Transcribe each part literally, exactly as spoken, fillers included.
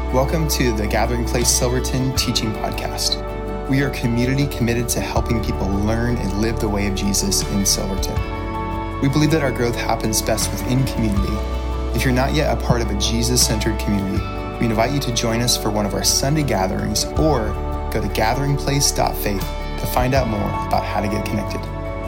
Welcome to the Gathering Place Silverton Teaching Podcast. We are a community committed to helping people learn and live the way of Jesus in Silverton. We believe that our growth happens best within community. If you're not yet a part of a Jesus-centered community, we invite you to join us for one of our Sunday gatherings or go to gathering place dot faith to find out more about how to get connected.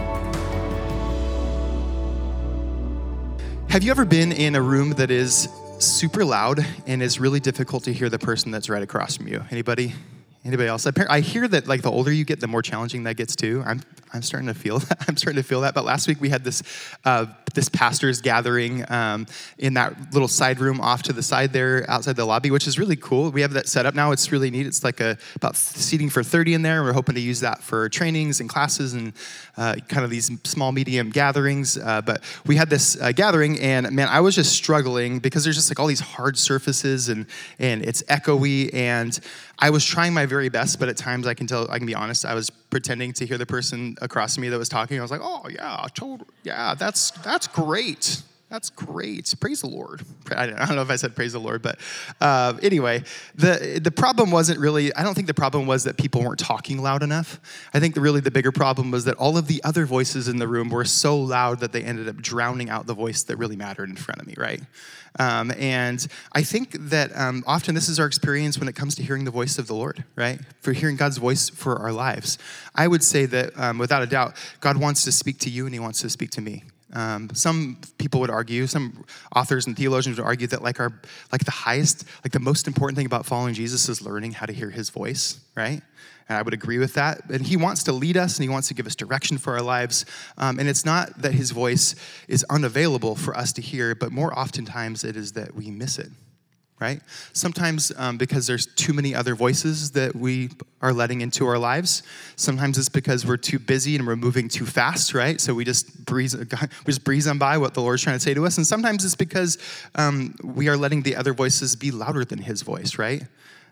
Have you ever been in a room that is super loud and is really difficult to hear the person that's right across from you? Anybody? Anybody else? I hear that like the older you get, the more challenging that gets too. I'm I'm starting to feel that. I'm starting to feel that. But last week we had this uh, this pastors gathering um, in that little side room off to the side there outside the lobby, which is really cool. We have that set up now. It's really neat. It's like a about seating for thirty in there. We're hoping to use that for trainings and classes and uh, kind of these small medium gatherings. Uh, but we had this uh, gathering, and man, I was just struggling because there's just like all these hard surfaces and and it's echoey, and I was trying my very best, but at times I can tell, I can be honest, I was pretending to hear the person across from me that was talking. I was like, oh yeah, totally, yeah, that's that's great. That's great. Praise the Lord. I don't know if I said praise the Lord, but uh, anyway, the the problem wasn't really, I don't think the problem was that people weren't talking loud enough. I think the, really the bigger problem was that all of the other voices in the room were so loud that they ended up drowning out the voice that really mattered in front of me, right? Um, and I think that um, often this is our experience when it comes to hearing the voice of the Lord, right? For hearing God's voice for our lives. I would say that um, without a doubt, God wants to speak to you and he wants to speak to me. Um, some people would argue, some authors and theologians would argue that like our, like the highest, like the most important thing about following Jesus is learning how to hear his voice, right? And I would agree with that. And he wants to lead us and he wants to give us direction for our lives. Um, and it's not that his voice is unavailable for us to hear, but more oftentimes it is that we miss it, right? Sometimes um, because there's too many other voices that we are letting into our lives. Sometimes it's because we're too busy and we're moving too fast, right? So we just breeze, we just breeze on by what the Lord's trying to say to us. And sometimes it's because um, we are letting the other voices be louder than his voice, right?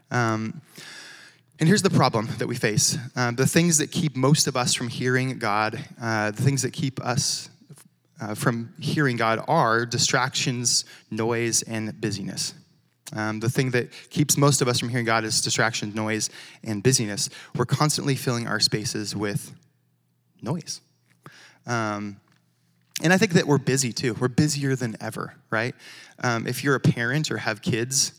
Um, and here's the problem that we face. Uh, the things that keep most of us from hearing God, uh, the things that keep us uh, from hearing God are distractions, noise, and busyness. Um, the thing that keeps most of us from hearing God is distraction, noise, and busyness. We're constantly filling our spaces with noise. Um, and I think that we're busy too. We're busier than ever, right? Um, if you're a parent or have kids,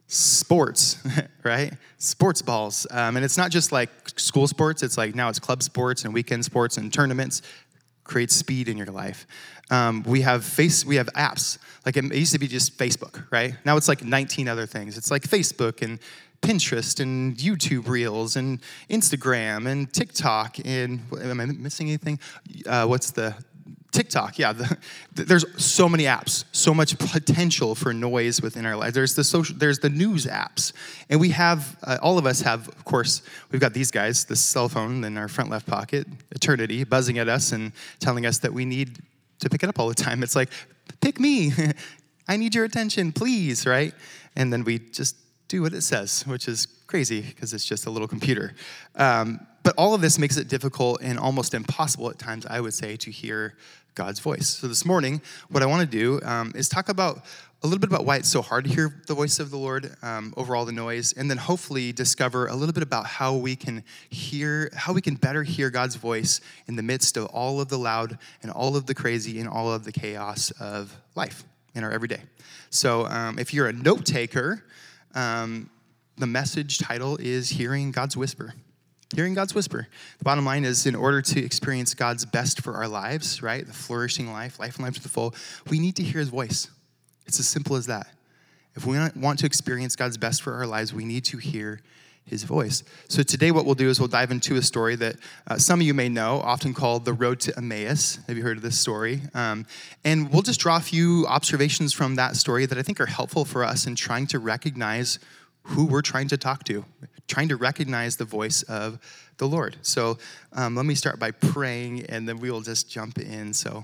sports, right? Sports balls. Um, and it's not just like school sports. It's like now it's club sports and weekend sports and tournaments. Create speed in your life. Um, we have face. We have apps. Like it used to be just Facebook, right? Now it's like nineteen other things. It's like Facebook and Pinterest and YouTube Reels and Instagram and TikTok and am I missing anything? Uh, what's the TikTok? Yeah, the, the, there's so many apps, so much potential for noise within our lives. There's the social, there's the news apps, and we have uh, all of us have, of course, we've got these guys, the cell phone in our front left pocket, eternity, buzzing at us and telling us that we need to pick it up all the time. It's like, pick me, I need your attention, please, right? And then we just do what it says, which is crazy because it's just a little computer. Um, but all of this makes it difficult and almost impossible at times, I would say, to hear God's voice. So this morning, what I want to do um, is talk about a little bit about why it's so hard to hear the voice of the Lord, um, over all the noise, and then hopefully discover a little bit about how we can hear, how we can better hear God's voice in the midst of all of the loud and all of the crazy and all of the chaos of life in our everyday. So um, if you're a note taker, um, the message title is Hearing God's Whisper. Hearing God's whisper. The bottom line is in order to experience God's best for our lives, right, the flourishing life, life and life to the full, we need to hear his voice. It's as simple as that. If we want to experience God's best for our lives, we need to hear his voice. So today what we'll do is we'll dive into a story that uh, some of you may know, often called The Road to Emmaus. Have you heard of this story? Um, and we'll just draw a few observations from that story that I think are helpful for us in trying to recognize who we're trying to talk to, trying to recognize the voice of the Lord. So um, let me start by praying, and then we will just jump in. So,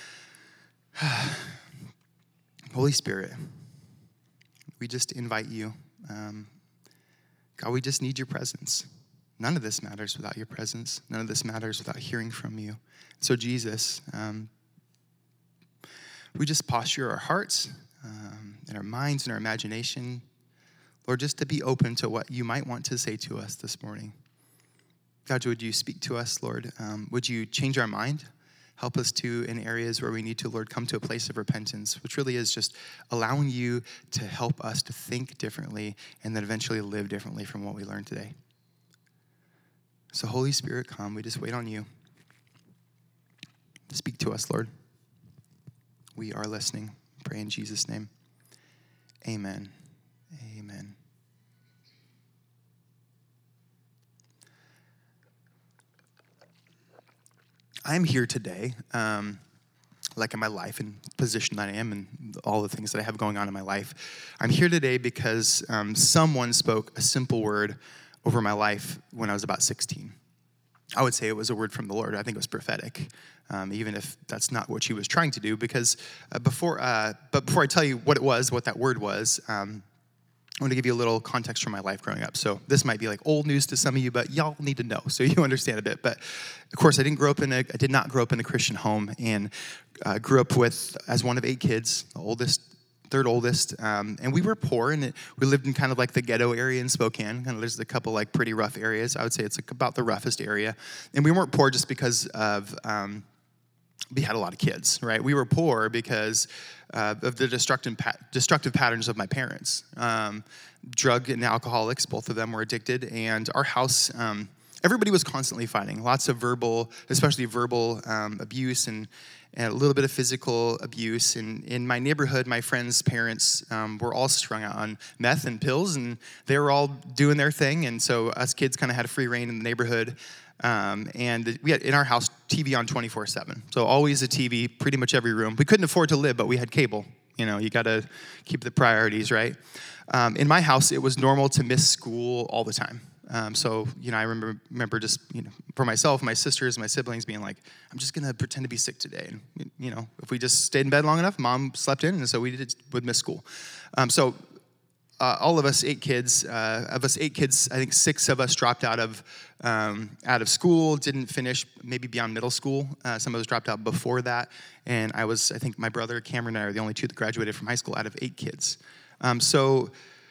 Holy Spirit, we just invite you. Um, God, we just need your presence. None of this matters without your presence. None of this matters without hearing from you. So Jesus, um, we just posture our hearts um, and our minds and our imagination Lord, just to be open to what you might want to say to us this morning. God, would you speak to us, Lord? Um, would you change our mind? Help us to, in areas where we need to, Lord, come to a place of repentance, which really is just allowing you to help us to think differently and then eventually live differently from what we learned today. So Holy Spirit, come. We just wait on you. Speak to us, Lord. We are listening. Pray in Jesus' name. Amen. Amen. I'm here today, um, like in my life and position that I am and all the things that I have going on in my life. I'm here today because um, someone spoke a simple word over my life when I was about sixteen. I would say it was a word from the Lord. I think it was prophetic, um, even if that's not what she was trying to do. Because uh, before, uh, but before I tell you what it was, what that word was, um, I want to give you a little context from my life growing up. So this might be like old news to some of you, but y'all need to know so you understand a bit. But of course, I didn't grow up in a, I did not grow up in a Christian home, and uh, grew up with as one of eight kids, the oldest, third oldest, um, and we were poor, and it, we lived in kind of like the ghetto area in Spokane. Kind of, there's a couple like pretty rough areas. I would say it's like about the roughest area, and we weren't poor just because of. Um, We had a lot of kids, right? We were poor because uh, of the destructive destructive patterns of my parents. Um, drug and alcoholics, both of them were addicted, and our house, um, everybody was constantly fighting. Lots of verbal, especially verbal um, abuse, and, and a little bit of physical abuse. And in my neighborhood, my friends' parents um, were all strung out on meth and pills, and they were all doing their thing. And so us kids kind of had a free reign in the neighborhood. Um, and we had in our house T V on twenty-four seven. So always a T V, pretty much every room. We couldn't afford to live, but we had cable. You know, you got to keep the priorities, right? Um, in my house, it was normal to miss school all the time. Um, so, you know, I remember, remember just, you know, for myself, my sisters, my siblings being like, I'm just going to pretend to be sick today. And, you know, if we just stayed in bed long enough, mom slept in, and so we did, would miss school. Um, so uh, all of us eight kids, uh, of us eight kids, I think six of us dropped out of um, out of school, didn't finish maybe beyond middle school. Uh, some of us dropped out before that. And I was, I think my brother Cameron and I are the only two that graduated from high school out of eight kids. Um, so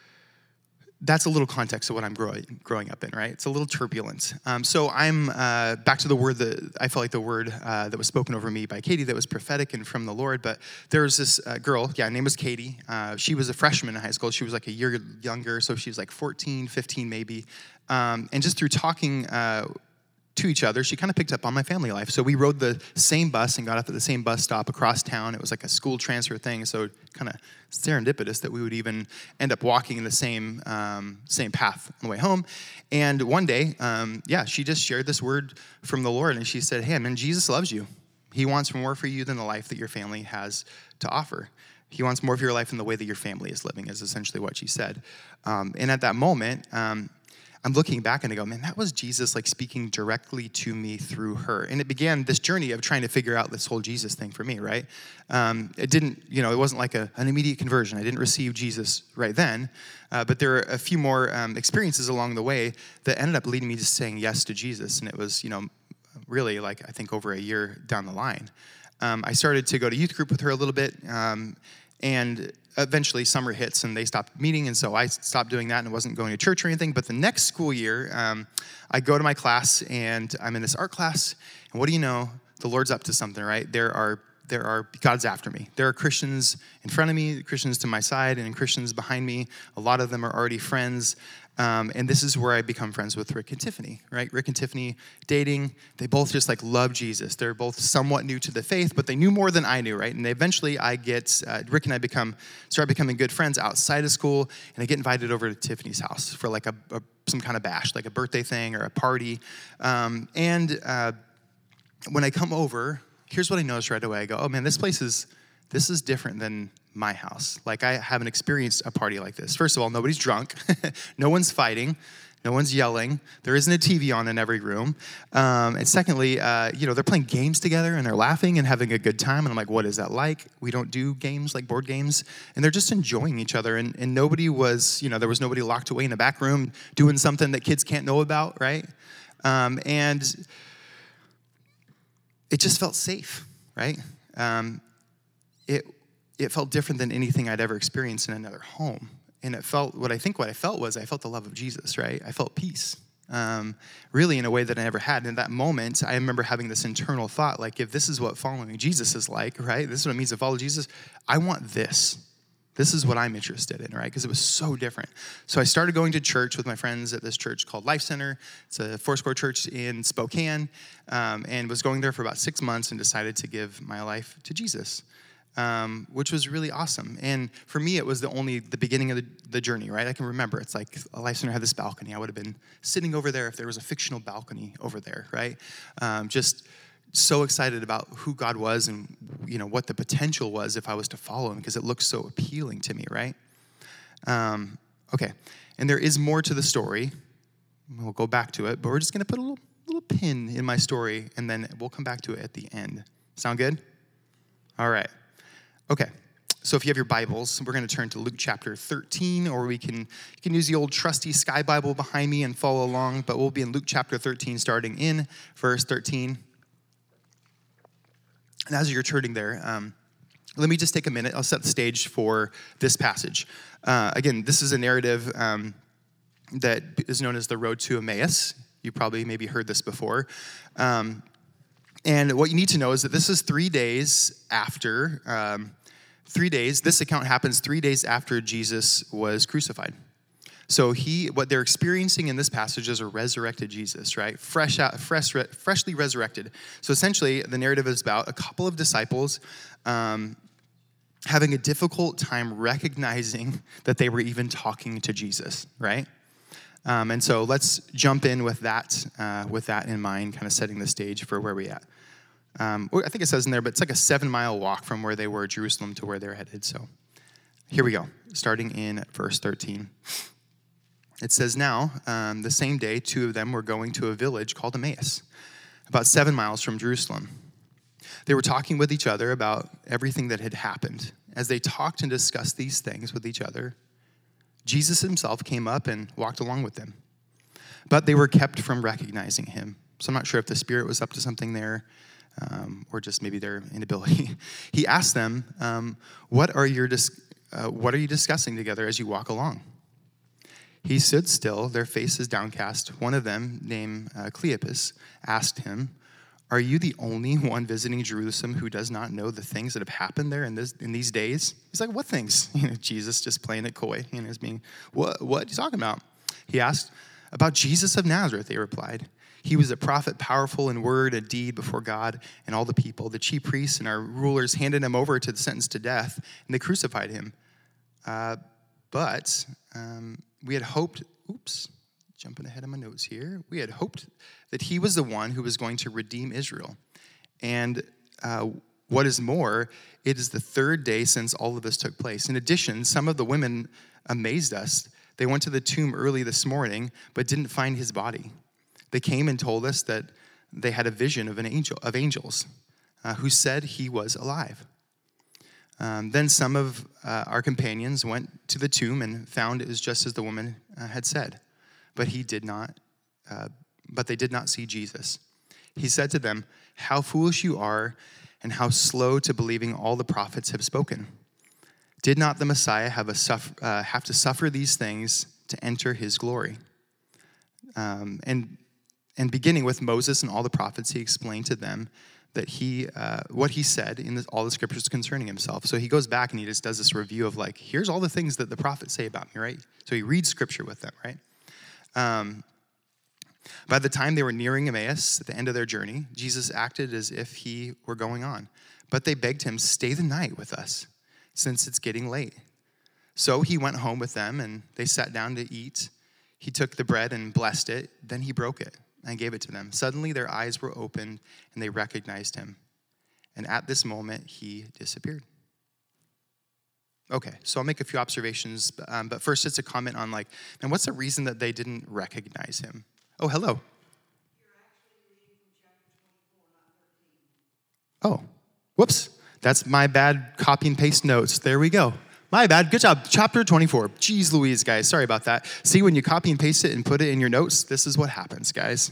that's a little context of what I'm growing growing up in, right? It's a little turbulent. Um, so I'm uh, back to the word that I felt like the word uh, that was spoken over me by Katie that was prophetic and from the Lord. But there was this uh, girl, yeah, her name was Katie. Uh, she was a freshman in high school. She was like a year younger, so she was like fourteen, fifteen maybe. Um, and just through talking uh, to each other, she kind of picked up on my family life. So we rode the same bus and got off at the same bus stop across town. It was like a school transfer thing, so kind of serendipitous that we would even end up walking in the same um, same path on the way home. And one day, um, yeah, she just shared this word from the Lord, and she said, hey, man, Jesus loves you. He wants more for you than the life that your family has to offer. He wants more of your life than the way that your family is living, is essentially what she said. Um, and at that moment, um, I'm looking back and I go, man, that was Jesus like speaking directly to me through her. And it began this journey of trying to figure out this whole Jesus thing for me, right? Um, it didn't, you know, it wasn't like a, an immediate conversion. I didn't receive Jesus right then. Uh, but there were a few more um, experiences along the way that ended up leading me to saying yes to Jesus. And it was, you know, really like I think over a year down the line. Um, I started to go to youth group with her a little bit. Um, and eventually summer hits and they stopped meeting, and so I stopped doing that and wasn't going to church or anything. But the next school year, um, I go to my class and I'm in this art class, and what do you know? The Lord's up to something, right? There are there are God's after me. There are Christians in front of me, Christians to my side, and Christians behind me. A lot of them are already friends. Um, and this is where I become friends with Rick and Tiffany, right? Rick and Tiffany dating. They both just like love Jesus. They're both somewhat new to the faith, but they knew more than I knew, right? And eventually I get, uh, Rick and I become, start becoming good friends outside of school, and I get invited over to Tiffany's house for like a, a some kind of bash, like a birthday thing or a party. Um, and uh, when I come over, here's what I noticed right away. I go, oh man, this place is, this is different than my house. Like I haven't experienced a party like this. First of all, nobody's drunk. No one's fighting. No one's yelling. There isn't a T V on in every room. Um, and secondly, uh, you know, they're playing games together and they're laughing and having a good time. And I'm like, what is that like? We don't do games like board games. And they're just enjoying each other. And, and nobody was, you know, there was nobody locked away in a back room doing something that kids can't know about, right? Um, and it just felt safe, right? Um, it It felt different than anything I'd ever experienced in another home. and it felt, what I think what I felt was I felt the love of Jesus, right? I felt peace, um, really in a way that I never had. And in that moment, I remember having this internal thought, like, if this is what following Jesus is like, right? This is what it means to follow Jesus. I want this. This is what I'm interested in, right? Because it was so different. So I started going to church with my friends at this church called Life Center. It's a Foursquare church in Spokane, um, and was going there for about six months and decided to give my life to Jesus, um, which was really awesome. And for me, it was the only the beginning of the, the journey, right? I can remember. It's like a Life Center had this balcony. I would have been sitting over there if there was a fictional balcony over there, right? Um, just so excited about who God was and, you know, what the potential was if I was to follow him, because it looked so appealing to me, right? Um, okay, and there is more to the story. We'll go back to it, but we're just going to put a little, little pin in my story, and then we'll come back to it at the end. Sound good? All right. Okay, so if you have your Bibles, we're going to turn to Luke chapter thirteen, or we can you can use the old trusty Sky Bible behind me and follow along, but we'll be in Luke chapter thirteen, starting in verse thirteen. And as you're turning there, um, let me just take a minute. I'll set the stage for this passage. Uh, again, this is a narrative um, that is known as the Road to Emmaus. You probably maybe heard this before. Um, and what you need to know is that this is three days after, um, three days, this account happens three days after Jesus was crucified. So he, what they're experiencing in this passage is a resurrected Jesus, right? Fresh out, fresh, freshly resurrected. So essentially, the narrative is about a couple of disciples um, having a difficult time recognizing that they were even talking to Jesus, right? Um, and so let's jump in with that, uh, with that in mind, kind of setting the stage for where we're at. Um, I think it says in there, but it's like a seven-mile walk from where they were, Jerusalem, to where they're headed. So here we go, starting in verse thirteen. It says, now, um, the same day, two of them were going to a village called Emmaus, about seven miles from Jerusalem. They were talking with each other about everything that had happened. As they talked and discussed these things with each other, Jesus himself came up and walked along with them. But they were kept from recognizing him. So I'm not sure if the Spirit was up to something there, um, or just maybe their inability. He asked them, um, what are your dis- uh, what are you discussing together as you walk along? He stood still, their faces downcast. One of them, named uh, Cleopas, asked him, are you the only one visiting Jerusalem who does not know the things that have happened there in this in these days? He's like, what things? You know, Jesus just playing it coy, you know, as being, what, what are you talking about? He asked, about Jesus of Nazareth, they replied. He was a prophet, powerful in word and deed before God and all the people. The chief priests and our rulers handed him over to the sentence to death, and they crucified him. Uh, but... Um, We had hoped, oops, jumping ahead of my notes here. We had hoped that he was the one who was going to redeem Israel. And uh, what is more, it is the third day since all of this took place. In addition, some of the women amazed us. They went to the tomb early this morning, but didn't find his body. They came and told us that they had a vision of an angel of angels uh, who said he was alive. Um, then some of uh, our companions went to the tomb and found it was just as the woman uh, had said, but he did not. Uh, but they did not see Jesus. He said to them, "How foolish you are, and how slow to believing all the prophets have spoken. Did not the Messiah have a suffer, uh, have to suffer these things to enter his glory?" Um, and and beginning with Moses and all the prophets, he explained to them that he, uh, what he said in the, all the scriptures concerning himself. So he goes back and he just does this review of like, here's all the things that the prophets say about me, right? So he reads scripture with them, right? Um, by the time they were nearing Emmaus, at the end of their journey, Jesus acted as if he were going on. But they begged him, stay the night with us, since it's getting late. So he went home with them and they sat down to eat. He took the bread and blessed it. Then he broke it and gave it to them. Suddenly their eyes were opened and they recognized him. And at this moment, he disappeared. Okay, so I'll make a few observations, um, but first it's a comment on like, and what's the reason that they didn't recognize him? Oh, hello. You're actually reading from chapter twenty-four, not thirteen. Oh, whoops. That's my bad copy and paste notes. There we go. My bad. Good job. Chapter twenty-four. Jeez Louise, guys. Sorry about that. See, when you copy and paste it and put it in your notes, this is what happens, guys.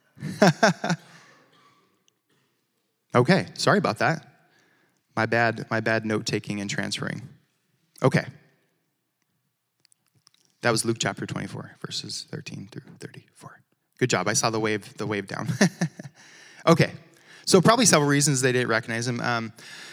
Okay, sorry about that. My bad, my bad note-taking and transferring. Okay. That was Luke chapter twenty-four, verses thirteen through thirty-four. Good job. I saw the wave, the wave down. Okay. So probably several reasons they didn't recognize him. Um,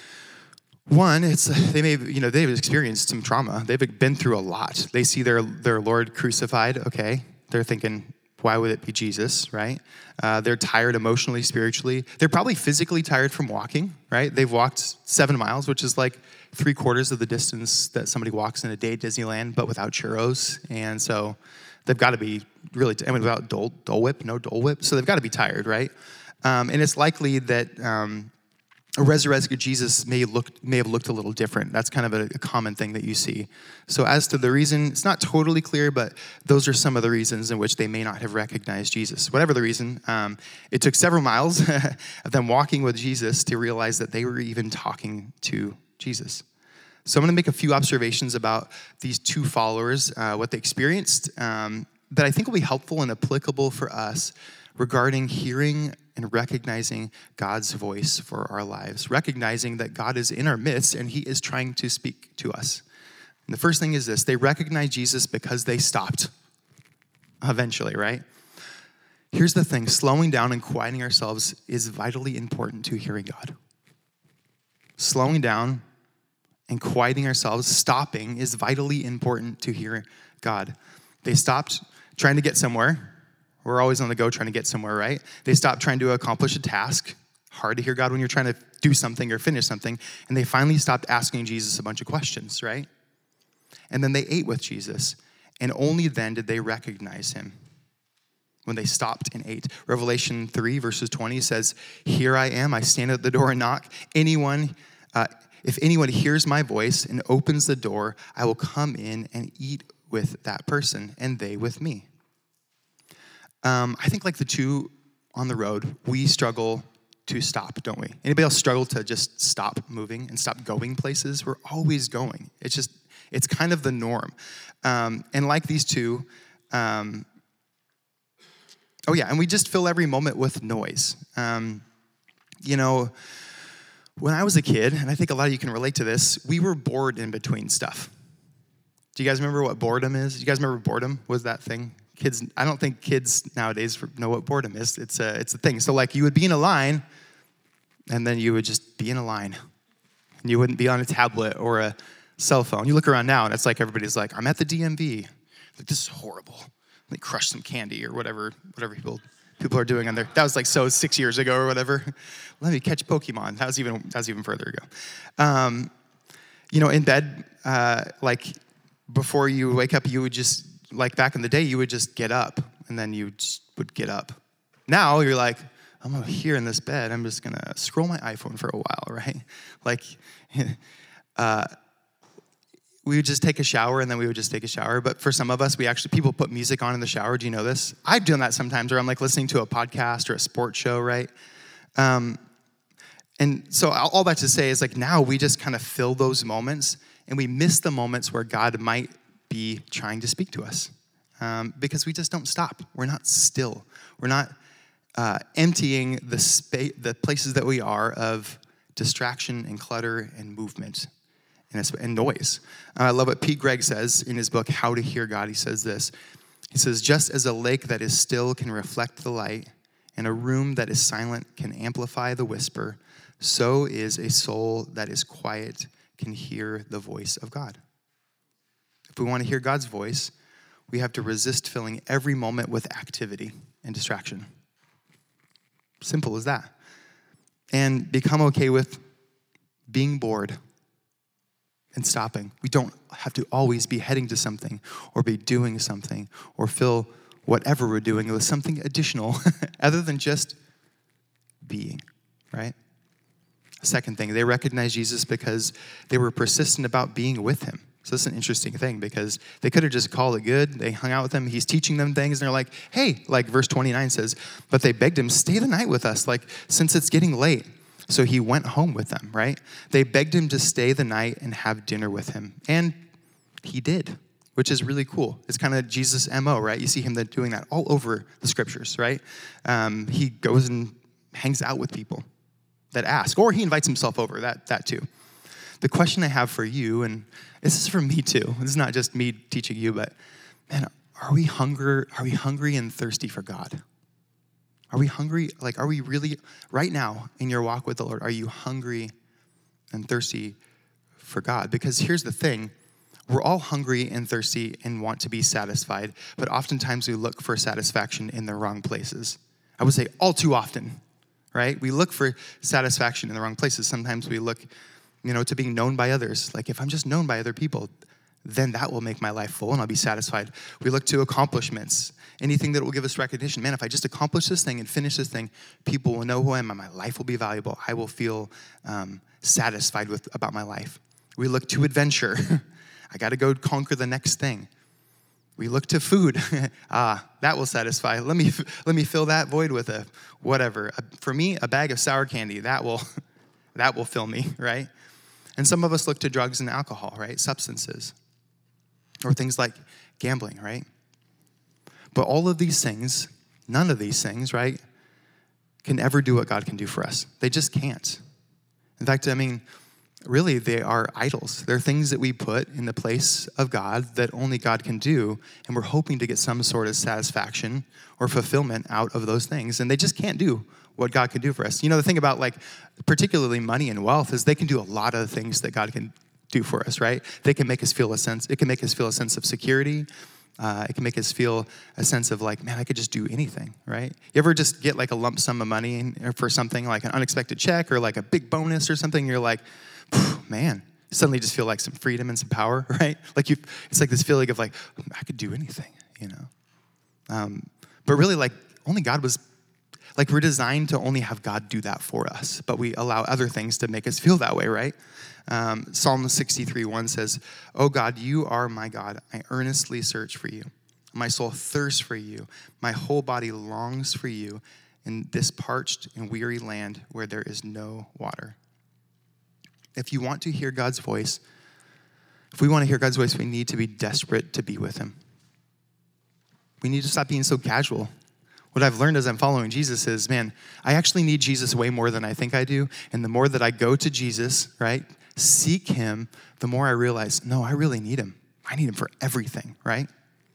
one, it's they may you know they've experienced some trauma. They've been through a lot. They see their their Lord crucified. Okay, they're thinking, why would it be Jesus, right? Uh, they're tired emotionally, spiritually. They're probably physically tired from walking, right? They've walked seven miles, which is like three quarters of the distance that somebody walks in a day at Disneyland, but without churros. And so they've got to be really, t- I mean, without Dole, Dole Whip, no Dole Whip. So they've got to be tired, right? Um, and it's likely that um, a resurrected Jesus may look may have looked a little different. That's kind of a, a common thing that you see. So as to the reason, it's not totally clear, but those are some of the reasons in which they may not have recognized Jesus. Whatever the reason, um, it took several miles of them walking with Jesus to realize that they were even talking to Jesus. So I'm going to make a few observations about these two followers, uh, what they experienced, um, that I think will be helpful and applicable for us regarding hearing and recognizing God's voice for our lives, recognizing that God is in our midst and he is trying to speak to us. And the first thing is this: they recognize Jesus because they stopped eventually, right? Here's the thing: slowing down and quieting ourselves is vitally important to hearing God. Slowing down and quieting ourselves, stopping, is vitally important to hear God. They stopped trying to get somewhere. We're always on the go trying to get somewhere, right? They stopped trying to accomplish a task. Hard to hear God when you're trying to do something or finish something. And they finally stopped asking Jesus a bunch of questions, right? And then they ate with Jesus. And only then did they recognize him, when they stopped and ate. Revelation three, verses twenty says, "Here I am, I stand at the door and knock. Anyone, uh, if anyone hears my voice and opens the door, I will come in and eat with that person and they with me." Um, I think like the two on the road, we struggle to stop, don't we? Anybody else struggle to just stop moving and stop going places? We're always going. It's just, it's kind of the norm. Um, and like these two, um, oh yeah, and we just fill every moment with noise. Um, you know, when I was a kid, and I think a lot of you can relate to this, we were bored in between stuff. Do you guys remember what boredom is? Do you guys remember boredom was that thing? Kids, I don't think kids nowadays know what boredom is. It's a, it's a thing. So like you would be in a line, and then you would just be in a line. And you wouldn't be on a tablet or a cell phone. You look around now, and it's like everybody's like, I'm at the D M V. Like, this is horrible. Let me crush some candy or whatever whatever people people are doing on there. That was like so six years ago or whatever. Let me catch Pokemon. That was even that was even further ago. Um, you know, in bed, uh, like before you wake up, you would just, like back in the day, you would just get up, and then you just would get up. Now you're like, I'm here in this bed. I'm just going to scroll my iPhone for a while, right? Like, uh, we would just take a shower, and then we would just take a shower. But for some of us, we actually, people put music on in the shower. Do you know this? I've done that sometimes, where I'm like listening to a podcast or a sports show, right? Um, and so all that to say is like now we just kind of fill those moments, and we miss the moments where God might be trying to speak to us, um, because we just don't stop. We're not still. We're not uh, emptying the space, the places that we are of distraction and clutter and movement and, and noise. Uh, I love what Pete Greig says in his book, How to Hear God. He says this. He says, just as a lake that is still can reflect the light, and a room that is silent can amplify the whisper, so is a soul that is quiet can hear the voice of God. If we want to hear God's voice, we have to resist filling every moment with activity and distraction. Simple as that. And become okay with being bored and stopping. We don't have to always be heading to something or be doing something or fill whatever we're doing with something additional other than just being, right? Second thing, they recognized Jesus because they were persistent about being with him. So this is an interesting thing because they could have just called it good. They hung out with him. He's teaching them things, and they're like, hey, like verse twenty-nine says, but they begged him, stay the night with us, like since it's getting late. So he went home with them, right? They begged him to stay the night and have dinner with him. And he did, which is really cool. It's kind of Jesus' M O, right? You see him doing that all over the scriptures, right? Um, he goes and hangs out with people that ask, or he invites himself over, that that too. The question I have for you, and this is for me too, this is not just me teaching you, but man, are we hunger, are we hungry and thirsty for God? Are we hungry? Like, are we really, right now in your walk with the Lord, are you hungry and thirsty for God? Because here's the thing, we're all hungry and thirsty and want to be satisfied, but oftentimes we look for satisfaction in the wrong places. I would say all too often, right? We look for satisfaction in the wrong places. Sometimes we look, you know, to being known by others. Like, if I'm just known by other people, then that will make my life full and I'll be satisfied. We look to accomplishments, anything that will give us recognition. Man, if I just accomplish this thing and finish this thing, people will know who I am and my life will be valuable. I will feel um, satisfied with about my life. We look to adventure. I got to go conquer the next thing. We look to food. ah, that will satisfy. Let me let me fill that void with a whatever. For me, a bag of sour candy, that will that will fill me, right? And some of us look to drugs and alcohol, right? Substances. Or things like gambling, right? But all of these things, none of these things, right, can ever do what God can do for us. They just can't. In fact, I mean, really, they are idols. They're things that we put in the place of God that only God can do, and we're hoping to get some sort of satisfaction or fulfillment out of those things, and they just can't do what God can do for us. You know, the thing about, like, particularly money and wealth is they can do a lot of things that God can do for us, right? They can make us feel a sense, it can make us feel a sense of security. Uh, it can make us feel a sense of like, man, I could just do anything, right? You ever just get like a lump sum of money for something like an unexpected check or like a big bonus or something? You're like, man, you suddenly just feel like some freedom and some power, right? Like you, it's like this feeling of like, I could do anything, you know? Um, but really like only God was, like we're designed to only have God do that for us, but we allow other things to make us feel that way, right? Um, Psalm sixty-three one says, "Oh God, you are my God. I earnestly search for you. My soul thirsts for you. My whole body longs for you in this parched and weary land where there is no water." If you want to hear God's voice, if we want to hear God's voice, we need to be desperate to be with him. We need to stop being so casual. What I've learned as I'm following Jesus is, man, I actually need Jesus way more than I think I do. And the more that I go to Jesus, right, seek him, the more I realize, no, I really need him. I need him for everything, right?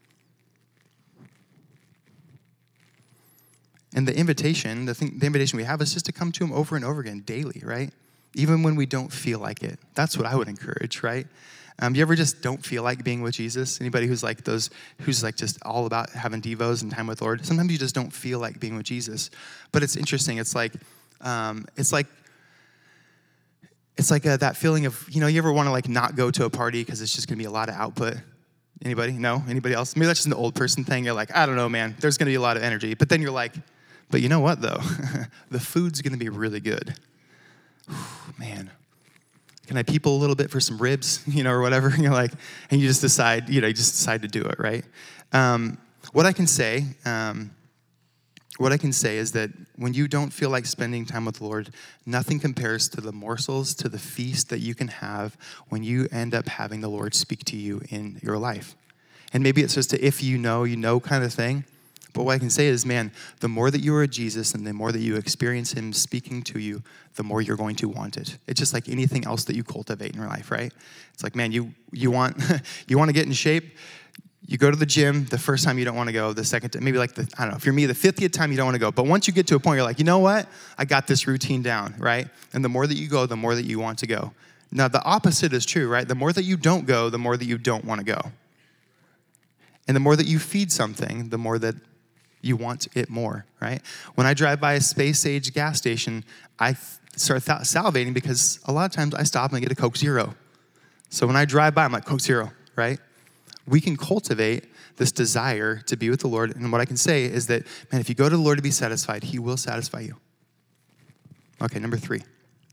And the invitation, the thing, the invitation we have is just to come to him over and over again daily, right? Even when we don't feel like it. That's what I would encourage, right? Um, you ever just don't feel like being with Jesus? Anybody who's like those, who's like just all about having devos and time with the Lord? Sometimes you just don't feel like being with Jesus. But it's interesting. It's like, um, it's like, it's like a, that feeling of, you know, you ever want to like not go to a party because it's just going to be a lot of output? Anybody? No? Anybody else? Maybe that's just an old person thing. You're like, I don't know, man. There's going to be a lot of energy. But then you're like, but you know what, though? The food's going to be really good. Man, can I people a little bit for some ribs, you know, or whatever? And you're like, and you just decide, you know, you just decide to do it, right? Um, what I can say, um, what I can say is that when you don't feel like spending time with the Lord, nothing compares to the morsels, to the feast that you can have when you end up having the Lord speak to you in your life. And maybe it's just a if you know, you know kind of thing. But what I can say is, man, the more that you are Jesus and the more that you experience him speaking to you, the more you're going to want it. It's just like anything else that you cultivate in your life, right? It's like, man, you you want you want to get in shape. You go to the gym the first time you don't want to go, the second time, maybe like the, I don't know, if you're me, the fiftieth time you don't want to go. But once you get to a point, you're like, you know what? I got this routine down, right? And the more that you go, the more that you want to go. Now, the opposite is true, right? The more that you don't go, the more that you don't want to go. And the more that you feed something, the more that you want it more, right? When I drive by a space-age gas station, I start th- salivating because a lot of times I stop and I get a Coke Zero. So when I drive by, I'm like, Coke Zero, right? We can cultivate this desire to be with the Lord. And what I can say is that, man, if you go to the Lord to be satisfied, he will satisfy you. Okay, number three.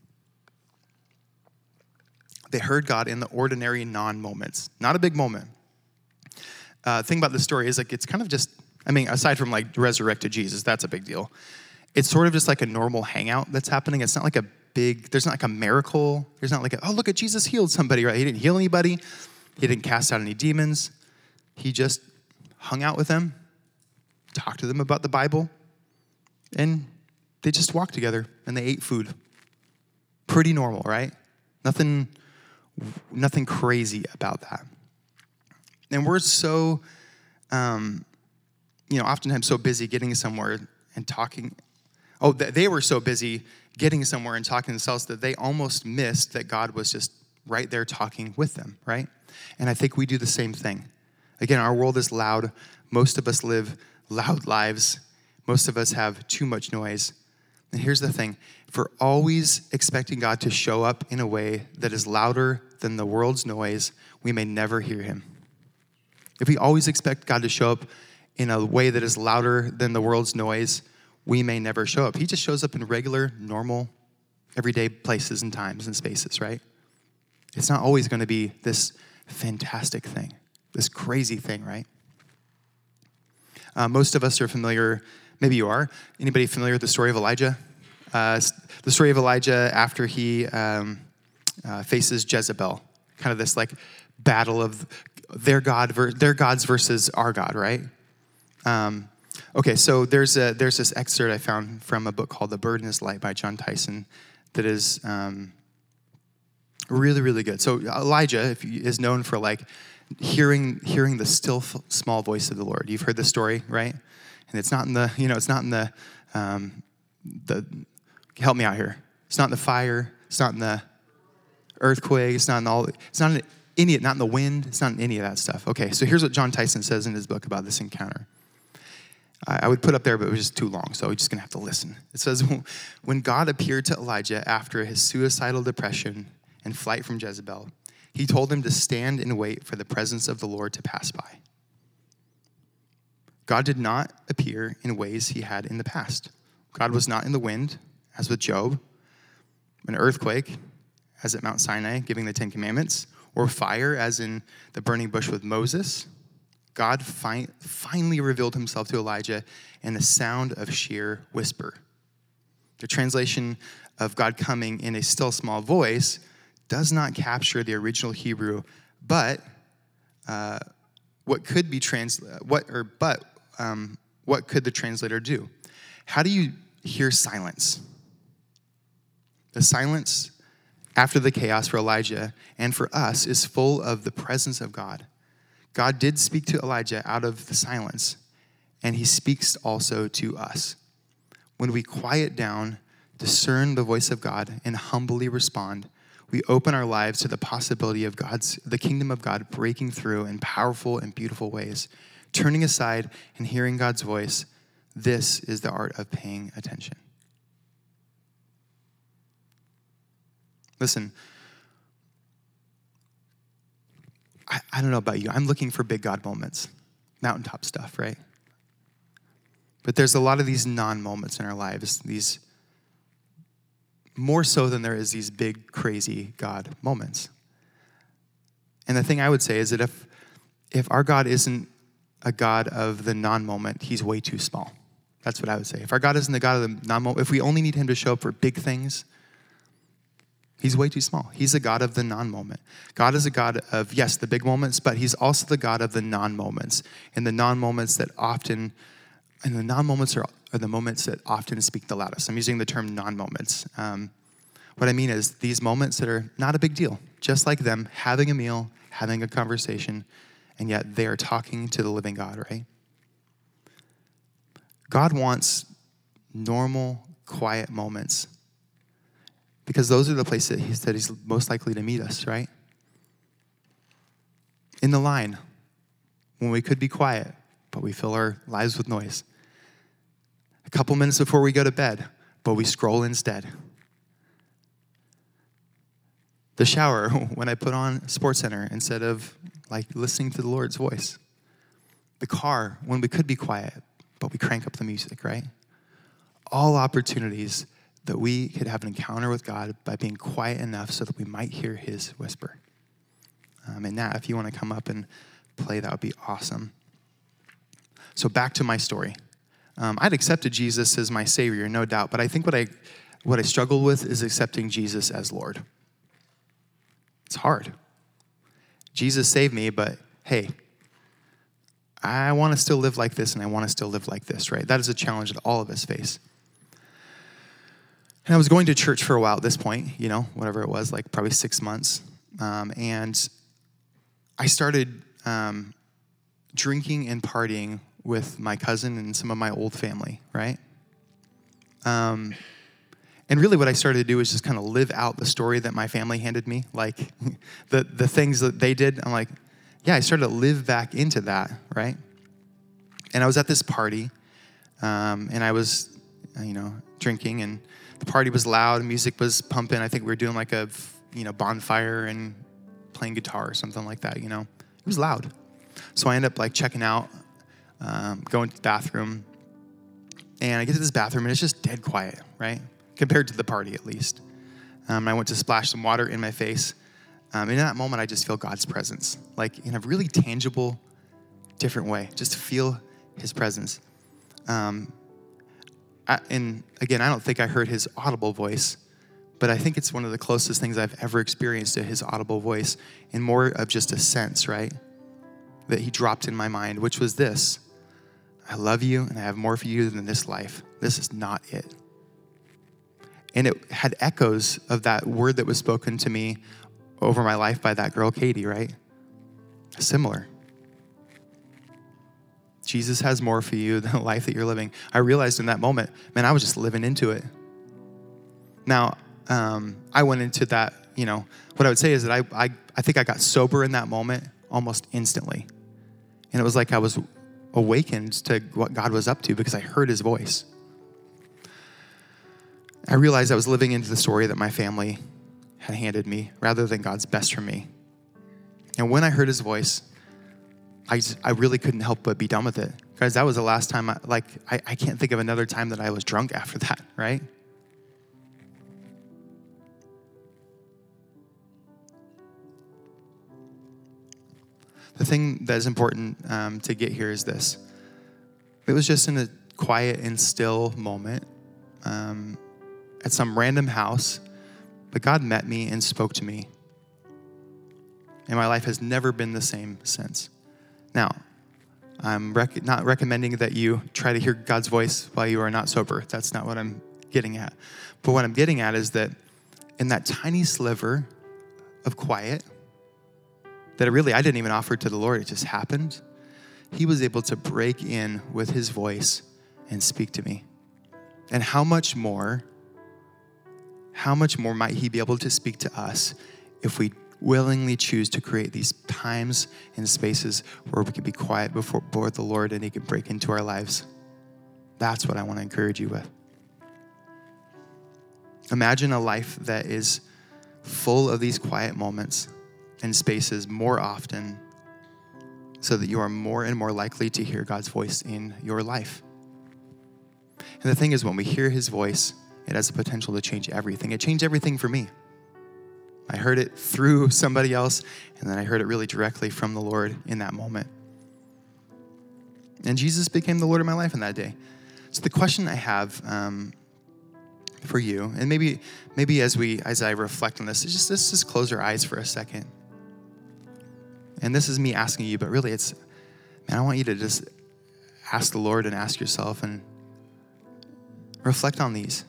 They heard God in the ordinary non-moments. Not a big moment. Uh, the thing about this story is like it's kind of just, I mean, aside from like resurrected Jesus, that's a big deal. It's sort of just like a normal hangout that's happening. It's not like a big, there's not like a miracle. There's not like, a, oh, look at Jesus healed somebody, right? He didn't heal anybody. He didn't cast out any demons. He just hung out with them, talked to them about the Bible, and they just walked together and they ate food. Pretty normal, right? Nothing, nothing crazy about that. And we're so um, you know, oftentimes so busy getting somewhere and talking. Oh, they were so busy getting somewhere and talking to themselves that they almost missed that God was just right there talking with them, right? And I think we do the same thing. Again, our world is loud. Most of us live loud lives. Most of us have too much noise. And here's the thing. If we're always expecting God to show up in a way that is louder than the world's noise, we may never hear him. If we always expect God to show up in a way that is louder than the world's noise, we may never show up. He just shows up in regular, normal, everyday places and times and spaces, right? It's not always going to be this fantastic thing, this crazy thing, right? Uh, most of us are familiar, maybe you are. Anybody familiar with the story of Elijah? Uh, the story of Elijah after he um, uh, faces Jezebel, kind of this like battle of their God, ver- their gods versus our God, right? Um, okay, so there's a there's this excerpt I found from a book called The Burden is Light by John Tyson that is um, really, really good. So Elijah if you, is known for like hearing hearing the still small voice of the Lord. You've heard the story, right? And it's not in the, you know, it's not in the, um, the, help me out here. It's not in the fire. It's not in the earthquake. It's not in all, it's not in any, not in the wind. It's not in any of that stuff. Okay, so here's what John Tyson says in his book about this encounter. I, I would put up there, but it was just too long, so we're just going to have to listen. It says, when God appeared to Elijah after his suicidal depression and flight from Jezebel, he told him to stand and wait for the presence of the Lord to pass by. God did not appear in ways he had in the past. God was not in the wind, as with Job, an earthquake, as at Mount Sinai, giving the Ten Commandments, or fire, as in the burning bush with Moses. God fi- finally revealed himself to Elijah in the sound of sheer whisper. The translation of God coming in a still small voice does not capture the original Hebrew, but uh, what could be trans what or but um, what could the translator do? How do you hear silence? The silence after the chaos for Elijah and for us is full of the presence of God. God did speak to Elijah out of the silence, and he speaks also to us. When we quiet down, discern the voice of God, and humbly respond, we open our lives to the possibility of God's, the kingdom of God breaking through in powerful and beautiful ways. Turning aside and hearing God's voice, this is the art of paying attention. Listen, I, I don't know about you. I'm looking for big God moments, mountaintop stuff, right? But there's a lot of these non-moments in our lives, these more so than there is these big, crazy God moments. And the thing I would say is that if if our God isn't a God of the non-moment, he's way too small. That's what I would say. If our God isn't the God of the non-moment, if we only need him to show up for big things, he's way too small. He's a God of the non-moment. God is a God of, yes, the big moments, but he's also the God of the non-moments. And the non-moments that often, and the non-moments are, are the moments that often speak the loudest. I'm using the term non-moments. Um, what I mean is these moments that are not a big deal, just like them having a meal, having a conversation, and yet they are talking to the living God, right? God wants normal, quiet moments because those are the places that he's, that he's most likely to meet us, right? In the line, when we could be quiet, but we fill our lives with noise. A couple minutes before we go to bed, but we scroll instead. The shower, when I put on SportsCenter instead of like listening to the Lord's voice. The car, when we could be quiet, but we crank up the music, right? All opportunities that we could have an encounter with God by being quiet enough so that we might hear his whisper. Um, and Nat, if you want to come up and play, that would be awesome. So back to my story. Um, I'd accepted Jesus as my Savior, no doubt, but I think what I what I struggled with is accepting Jesus as Lord. It's hard. Jesus saved me, but hey, I want to still live like this, and I want to still live like this, right? That is a challenge that all of us face. And I was going to church for a while at this point, you know, whatever it was, like probably six months. Um, and I started um, drinking and partying with my cousin and some of my old family, right? Um, and really what I started to do was just kind of live out the story that my family handed me. Like the, the things that they did, I'm like, yeah, I started to live back into that, right? And I was at this party, um, and I was, you know, drinking, and the party was loud, music was pumping. I think we were doing like a, you know, bonfire and playing guitar or something like that, you know. It was loud. So I ended up like checking out, um, going to the bathroom, and I get to this bathroom, and it's just dead quiet, right? Compared to the party, at least. Um, I went to splash some water in my face. Um, and in that moment, I just feel God's presence, like in a really tangible, different way. Just feel his presence. Um, I, and again, I don't think I heard his audible voice, but I think it's one of the closest things I've ever experienced to his audible voice, and more of just a sense, right, that he dropped in my mind, which was this: I love you, and I have more for you than this life. This is not it. And it had echoes of that word that was spoken to me over my life by that girl, Katie, right? Similar. Jesus has more for you than the life that you're living. I realized in that moment, man, I was just living into it. Now, um, I went into that, you know, what I would say is that I, I, I think I got sober in that moment almost instantly. And it was like I was awakened to what God was up to because I heard his voice. I realized I was living into the story that my family had handed me rather than God's best for me. And when I heard his voice, I, just, I really couldn't help but be done with it. Guys, that was the last time, I, like, I, I can't think of another time that I was drunk after that, right? The thing that is important um, to get here is this. It was just in a quiet and still moment um, at some random house, but God met me and spoke to me. And my life has never been the same since. Now, I'm rec- not recommending that you try to hear God's voice while you are not sober. That's not what I'm getting at. But what I'm getting at is that in that tiny sliver of quiet, that really I didn't even offer to the Lord, it just happened, he was able to break in with his voice and speak to me. And how much more, how much more might he be able to speak to us if we willingly choose to create these times and spaces where we can be quiet before, before the Lord and he can break into our lives. That's what I want to encourage you with. Imagine a life that is full of these quiet moments and spaces more often so that you are more and more likely to hear God's voice in your life. And the thing is, when we hear his voice, it has the potential to change everything. It changed everything for me. I heard it through somebody else, and then I heard it really directly from the Lord in that moment. And Jesus became the Lord of my life in that day. So the question I have um, for you, and maybe maybe as we as I reflect on this, is just let's just close our eyes for a second. And this is me asking you, but really it's, man, I want you to just ask the Lord and ask yourself and reflect on these.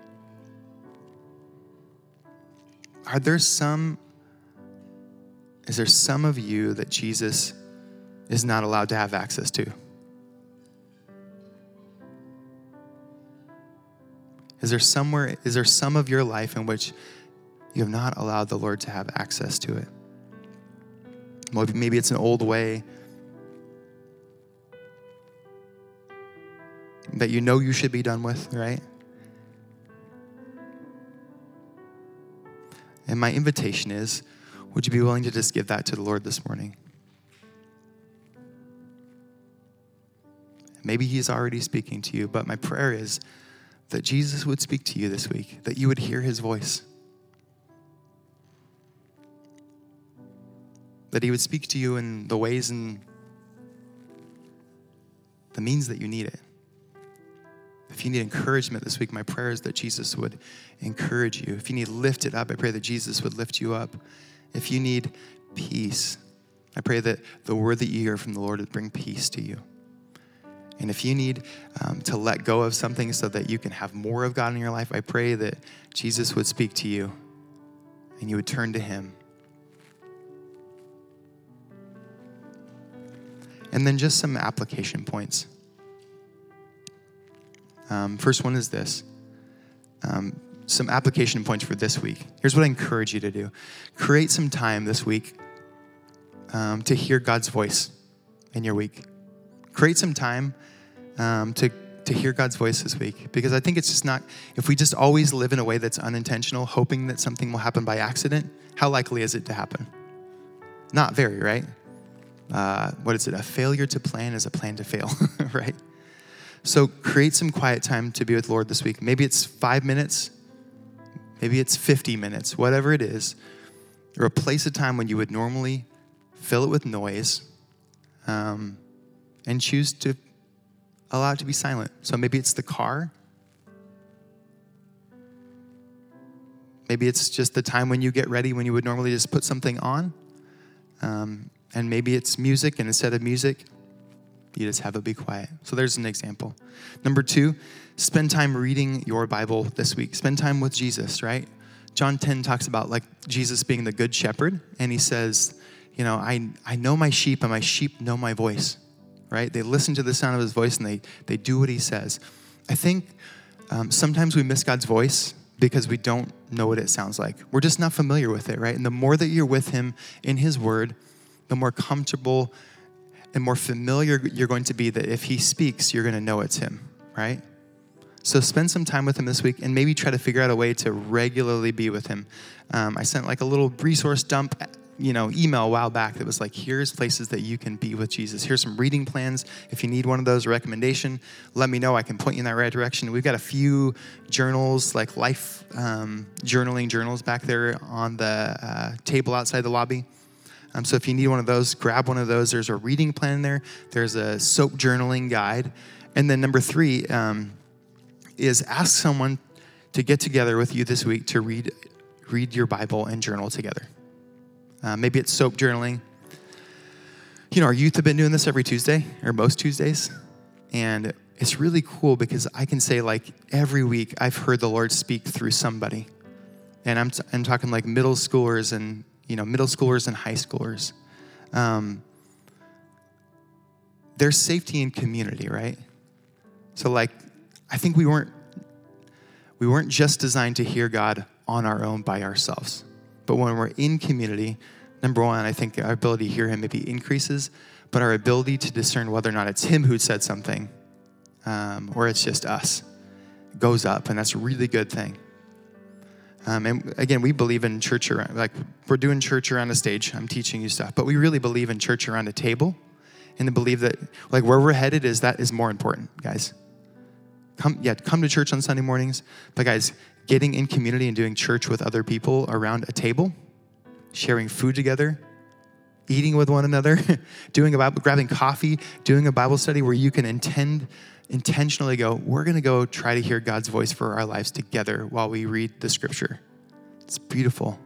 Are there some, is there some of you that Jesus is not allowed to have access to? Is there somewhere, is there some of your life in which you have not allowed the Lord to have access to it? Maybe, maybe it's an old way that you know you should be done with, right? And my invitation is, would you be willing to just give that to the Lord this morning? Maybe he's already speaking to you, but my prayer is that Jesus would speak to you this week, that you would hear his voice, that he would speak to you in the ways and the means that you need it. If you need encouragement this week, my prayer is that Jesus would encourage you. If you need lifted up, I pray that Jesus would lift you up. If you need peace, I pray that the word that you hear from the Lord would bring peace to you. And if you need um, to let go of something so that you can have more of God in your life, I pray that Jesus would speak to you and you would turn to him. And then just some application points. Um, first one is this. Um, some application points for this week. Here's what I encourage you to do. Create some time this week um, to hear God's voice in your week. Create some time um, to, to hear God's voice this week. Because I think it's just not, if we just always live in a way that's unintentional, hoping that something will happen by accident, how likely is it to happen? Not very, right? Uh, what is it? A failure to plan is a plan to fail, right? So create some quiet time to be with the Lord this week. Maybe it's five minutes. Maybe it's fifty minutes, whatever it is. Replace a time when you would normally fill it with noise um, and choose to allow it to be silent. So maybe it's the car. Maybe it's just the time when you get ready when you would normally just put something on. Um, and maybe it's music, and instead of music, you just have it be quiet. So there's an example. Number two, spend time reading your Bible this week. Spend time with Jesus, right? John ten talks about like Jesus being the good shepherd. And he says, you know, I, I know my sheep and my sheep know my voice, right? They listen to the sound of his voice and they, they do what he says. I think um, sometimes we miss God's voice because we don't know what it sounds like. We're just not familiar with it, right? And the more that you're with him in his word, the more comfortable and more familiar you're going to be that if he speaks, you're going to know it's him, right? So spend some time with him this week and maybe try to figure out a way to regularly be with him. Um, I sent like a little resource dump, you know, email a while back that was like, here's places that you can be with Jesus. Here's some reading plans. If you need one of those, a recommendation, let me know. I can point you in that right direction. We've got a few journals, like life um, journaling journals back there on the uh, table outside the lobby. Um, so if you need one of those, grab one of those. There's a reading plan there. There's a soap journaling guide. And then number three um, is ask someone to get together with you this week to read read your Bible and journal together. Uh, maybe it's soap journaling. You know, our youth have been doing this every Tuesday, or most Tuesdays. And it's really cool because I can say like every week I've heard the Lord speak through somebody. And I'm, t- I'm talking like middle schoolers and you know, middle schoolers and high schoolers. Um, there's safety in community, right? So like, I think we weren't, we weren't just designed to hear God on our own by ourselves. But when we're in community, number one, I think our ability to hear him maybe increases, but our ability to discern whether or not it's him who said something um, or it's just us goes up, and that's a really good thing. Um, and again, we believe in church around, like we're doing church around a stage. I'm teaching you stuff, but we really believe in church around a table, and to believe that like where we're headed is that is more important, guys. Come, yeah, come to church on Sunday mornings, but guys, getting in community and doing church with other people around a table, sharing food together, eating with one another, doing a Bible, grabbing coffee, doing a Bible study where you can intend intentionally go, we're going to go try to hear God's voice for our lives together while we read the scripture. It's beautiful.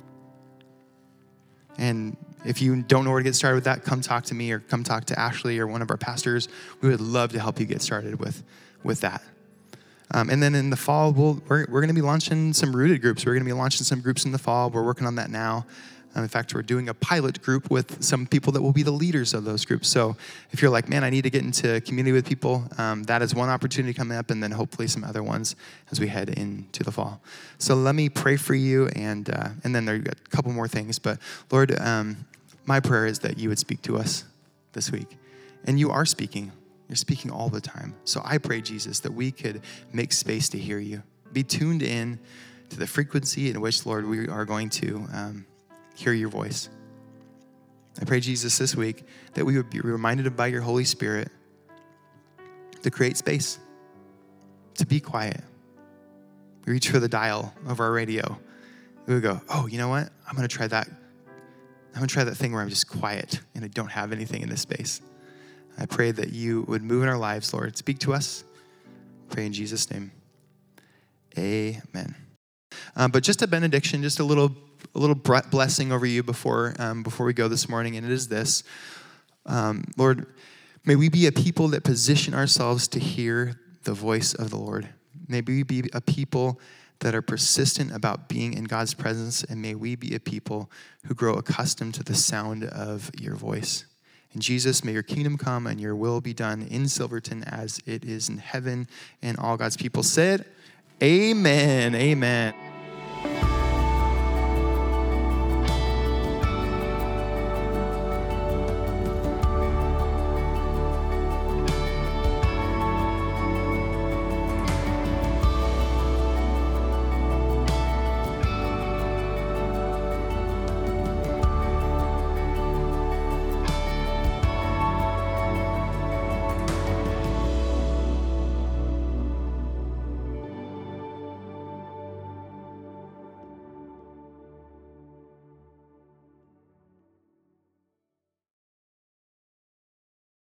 And if you don't know where to get started with that, come talk to me or come talk to Ashley or one of our pastors. We would love to help you get started with, with that. Um, and then in the fall, we'll, we're, we're going to be launching some rooted groups. We're going to be launching some groups in the fall. We're working on that now. Um, in fact, we're doing a pilot group with some people that will be the leaders of those groups. So if you're like, man, I need to get into community with people, um, that is one opportunity coming up, and then hopefully some other ones as we head into the fall. So let me pray for you, and uh, and then there are a couple more things. But Lord, um, my prayer is that you would speak to us this week. And you are speaking. You're speaking all the time. So I pray, Jesus, that we could make space to hear you. Be tuned in to the frequency in which, Lord, we are going to um, hear your voice. I pray, Jesus, this week that we would be reminded by your Holy Spirit to create space, to be quiet. We reach for the dial of our radio. We would go, oh, you know what? I'm going to try that. I'm going to try that thing where I'm just quiet and I don't have anything in this space. I pray that you would move in our lives, Lord. Speak to us. Pray in Jesus' name. Amen. Um, but just a benediction, just a little a little blessing over you before um, before we go this morning, and it is this. Um, Lord, may we be a people that position ourselves to hear the voice of the Lord. May we be a people that are persistent about being in God's presence, and may we be a people who grow accustomed to the sound of your voice. And Jesus, may your kingdom come and your will be done in Silverton as it is in heaven. And all God's people said, amen, amen.